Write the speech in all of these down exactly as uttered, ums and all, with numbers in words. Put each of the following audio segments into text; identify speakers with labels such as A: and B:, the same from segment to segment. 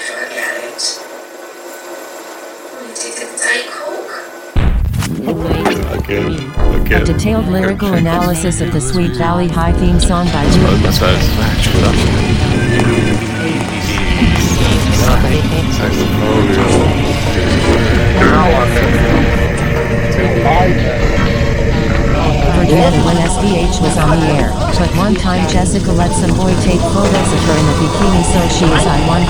A: forget it. We didn't Diet Coke.
B: Again, again.
C: A detailed lyrical analysis of the Sweet Valley High theme song by Julia. Forget it when S D H was on the air, but one time Jessica let some boy take photos of her in a bikini, so she is I want.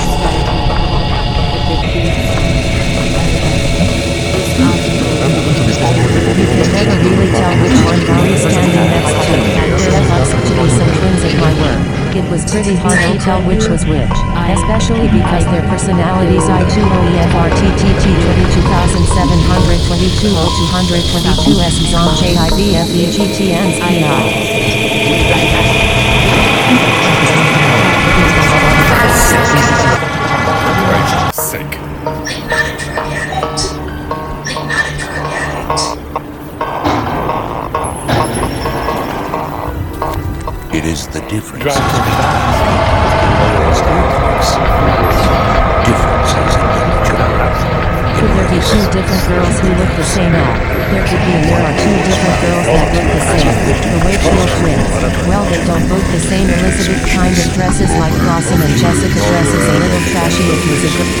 C: You could never really tell which one Gary's standing next to. There looks to be some twins at my work. It was pretty hard to tell which was which, especially because their personalities I two O E F R T T T twenty-two seven twenty-two oh two twenty-two S Zom J I B F E G T N S I I.
B: Sick.
D: It is the difference. Differences in
C: Could there be two different girls who look the same? At? There could be, and there are two different girls that look the same. The Wakefield twins. Well, they don't look the same. Elizabeth kind of dresses like Blossom, and Jessica dresses a little trashy. It was a good.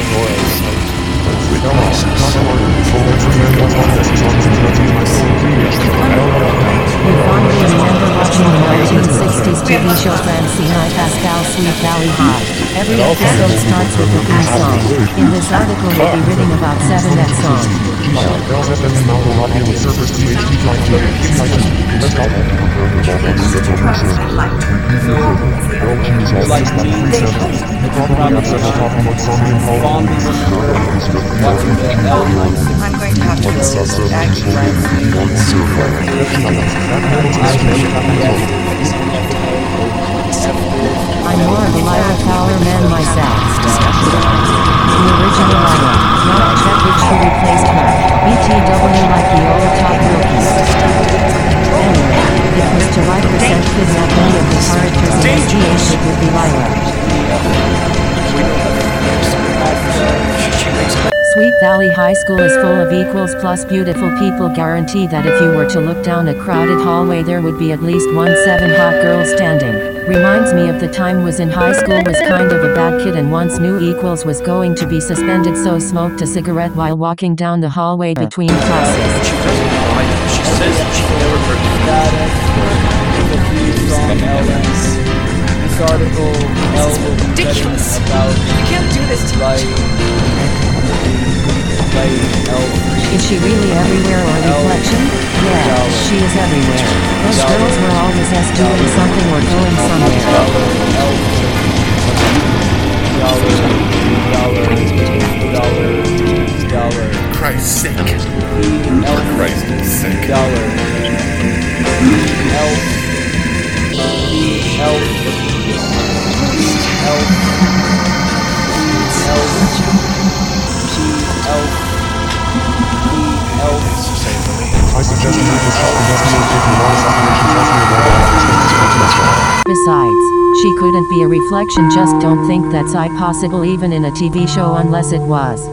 C: We fondly remember watching the nineteen sixties T V show Francine I Pascal Sweet Valley High. Every episode starts with the theme song. In this article we'll be reading about seven that song.
E: I'm going to have to go back to
C: I'm more of a Lyra Fowler man myself. The original Lyra, not Chet Rich who replaced her. B T W like the old top rookies. Anyway, it was to write percent kidnap many of the characters in S D H it would be Lyra. Sweet Valley High School is full of equals plus beautiful people. Guarantee that if you were to look down a crowded hallway there would be at least one seven hot girl standing. Reminds me of the time was in high school, was kind of a bad kid and once knew equals was going to be suspended, so smoked a cigarette while walking down the hallway between classes.
F: She doesn't like it. She says that she never heard
G: This article
E: It's ridiculous.
G: about
E: You can't do this to
G: like
C: Is she really everywhere or reflection? Yeah, she is everywhere. Those girls were always us doing something or going somewhere.
B: Christ's sake. For Christ's sake.
G: Dollar. Elf. Elf. Elf. Elf. Elf. Elf.
H: I suggest you would help investigate taking large operation
C: Besides, she couldn't be a reflection. Just don't think that's I possible even in a T V show unless it was.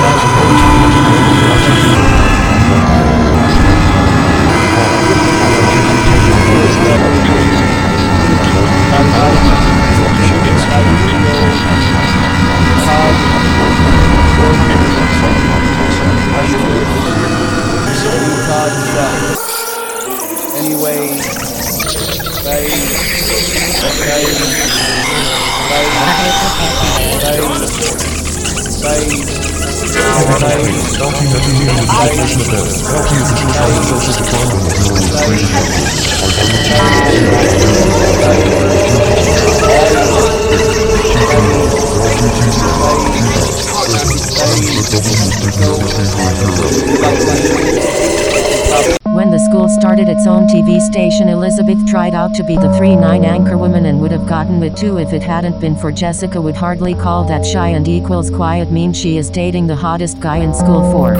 G: Anyway, bye.
C: When the school started its own T V station, Elizabeth tried out to be the three nine anchorwoman and would have gotten it too if it hadn't been for Jessica. Would hardly call that shy and equals quiet mean she is dating the hottest guy in school for.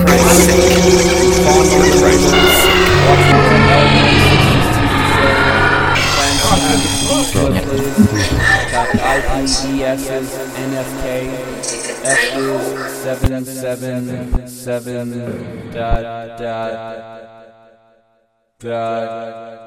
G: Copy I P E S's, N F K, F's, seven seven seven dot dot dot